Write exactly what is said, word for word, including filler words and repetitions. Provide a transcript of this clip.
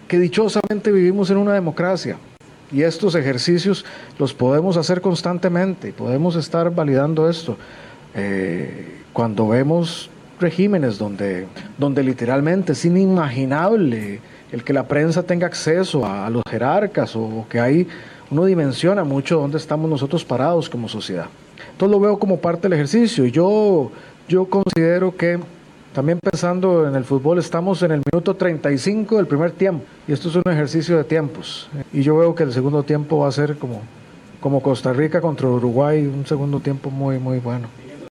que dichosamente vivimos en una democracia y estos ejercicios los podemos hacer constantemente, podemos estar validando esto. Eh, cuando vemos regímenes donde, donde literalmente es inimaginable el que la prensa tenga acceso a, a los jerarcas, o que hay, uno dimensiona mucho dónde estamos nosotros parados como sociedad. Entonces lo veo como parte del ejercicio, y yo, yo considero que, también pensando en el fútbol, estamos en el minuto treinta y cinco del primer tiempo, y esto es un ejercicio de tiempos, y yo veo que el segundo tiempo va a ser como, como Costa Rica contra Uruguay, un segundo tiempo muy, muy bueno.